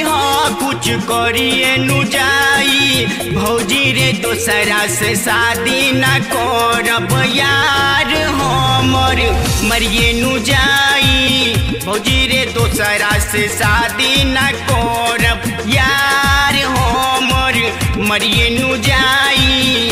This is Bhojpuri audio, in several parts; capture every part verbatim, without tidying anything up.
हो कुछ करिए नु जाई भौजी रे दोसरा से शादी न करब यार हमर मरिए नु जाई भौजी रे दोसरा से शादी न करब यार हमर मरिए नु जाई।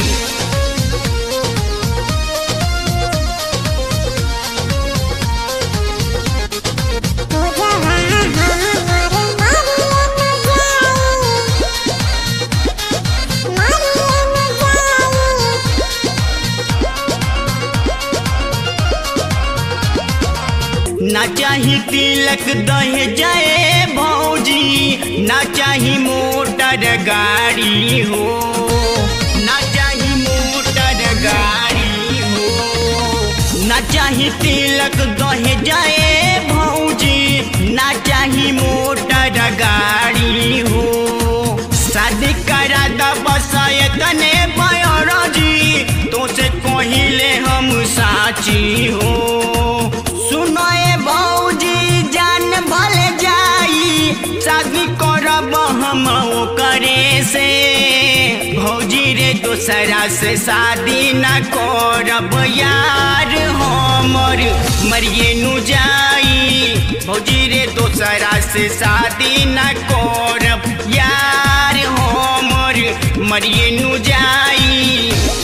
ना चाही तिलक दहेजाए भौजी ना चाही मोटर गाड़ी हो ना चाही मोटर गाड़ी हो ना चाही तिलक दहेजाए भौजी ना चाही मोटर गाड़ी हो शादी करा द बसाए तने बयरजी तो से कहिले हम साची हो शादी करब हम करे से भौजी रे दोसरा से शादी न करब यार हमर मरिए नु जाई भौजी रे दोसरा से शादी न करब यार हमर मरिए नु जाई।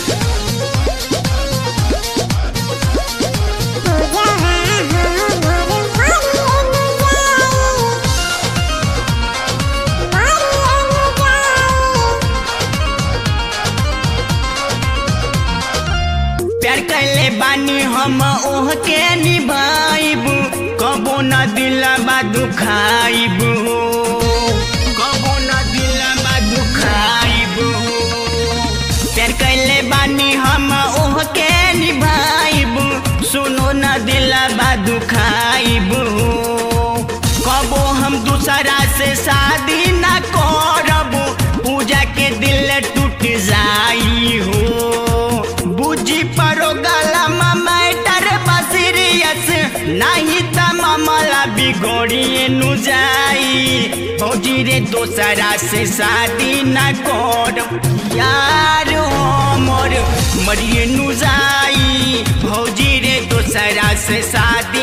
प्यार कैले बानी हम ओह के निभाइब कबो न दिलबा दुखाइब हो कबो न दिलबा दुखाइब हो प्यार कैले बानी हम ओह के निभाइब सुनो न दिलबा दुखाइब हो कबो हम दूसरा से शादी न करब पूजा के दिल टूट जाई हो बुझी परो गला मैटर बसीरियस नहीं त मामला बिगड़िए नु जाई भौजी रे दोसरा से शादी न कर यार हमर मरिए नु जाई भौजी रे दोसरा से शादी